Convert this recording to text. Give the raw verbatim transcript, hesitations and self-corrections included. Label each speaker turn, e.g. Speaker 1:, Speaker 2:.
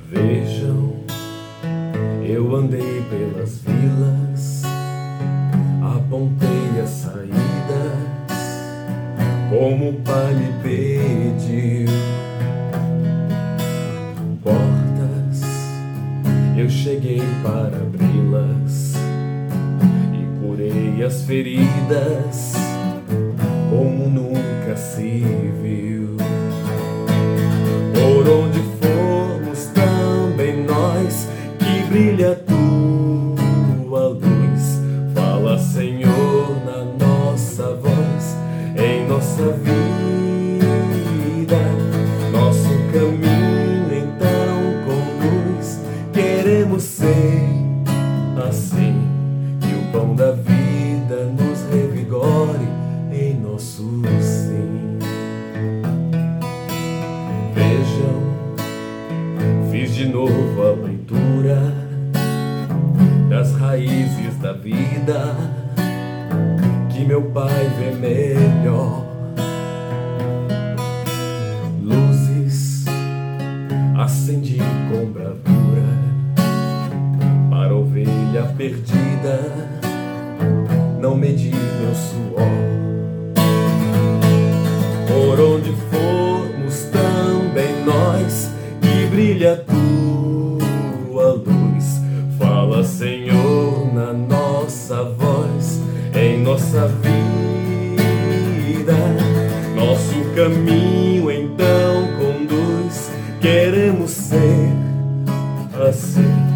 Speaker 1: Vejam, eu andei pelas vilas, apontei as saídas, como o Pai me pediu. Portas, eu cheguei para abri-las e curei as feridas, como nunca se viu. Por onde formos também nós, que brilha a tua luz. Fala, Senhor, na nossa voz, em nossa vida. Nosso caminho então conduz. Queremos ser assim, que o pão da vida nos revigore em nosso sim. Vejam, fiz de novo a leitura das raízes da vida, que meu Pai vê melhor. Luzes acendi com bravura para a ovelha perdida, não medi meu suor. Por onde formos também nós, que brilha a tua luz. Fala, Senhor, na nossa voz, em nossa vida. Nosso caminho então conduz. Queremos ser assim,